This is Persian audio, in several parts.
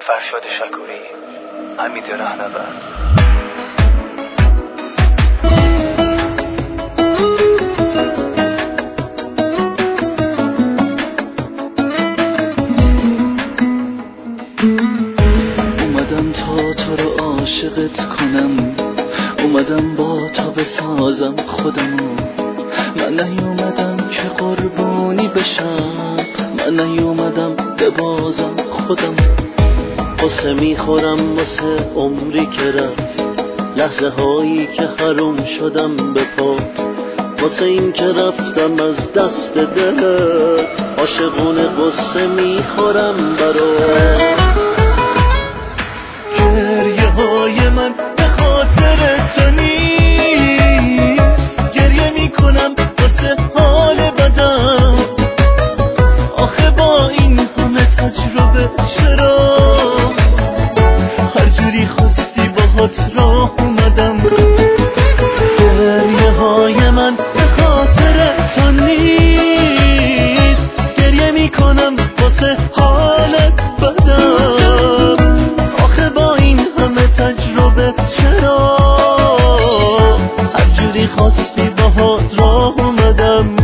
فرشاد شکوری، حمید رهنورد. اومدم تا تو رو عاشقت کنم، اومدم با تو بسازم خودمو. من نیومدم که قربانی بشم، من نیومدم ببازم خودم. قصه میخورم واسه عمری که رفت، لحظه هایی که حروم شدم به پات. واسه این که رفتم از دست دلت، عاشقونه قصه میخورم برات. گریه های من به خاطر تو نیست، گریه میکنم واسه حال بدم. آخه با این همه تجربه چرا هر جوری خواستی باهات راه اومدم. گریه های من به خاطر تو نیست، گریه میکنم واسه حالت بدم. آخه با این همه تجربه چرا هر جوری خواستی باهات راه اومدم.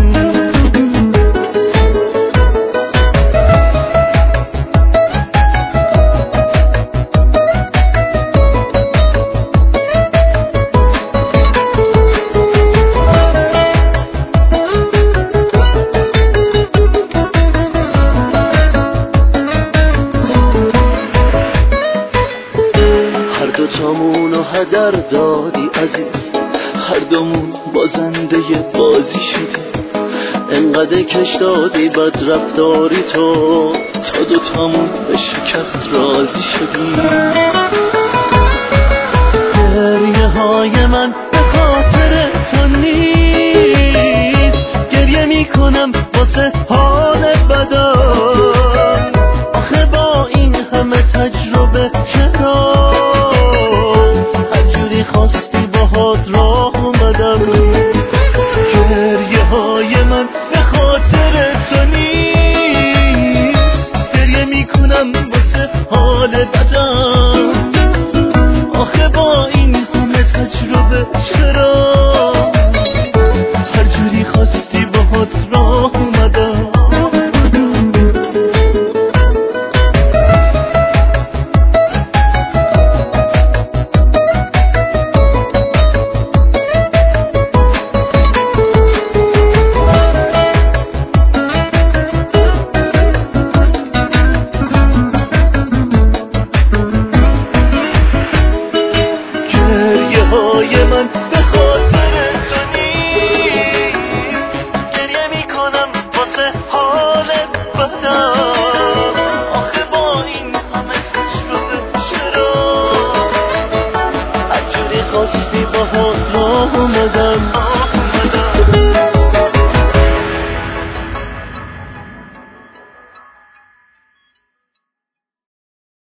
دوتامونو هدر دادی عزیز، هر دومون بازنده بازی شدی. انقدر کش دادی بد رفتاری تو، تا دوتامون به شکست راضی شدی. گریه های من به خاطر تو نیست، گریه میکنم واسه حال بدم. آخه با این همه تجربه چرا خواستی باهات راه اومدم. گریه های من به خاطر تو نیست، گریه میکنم واسه حال بدم.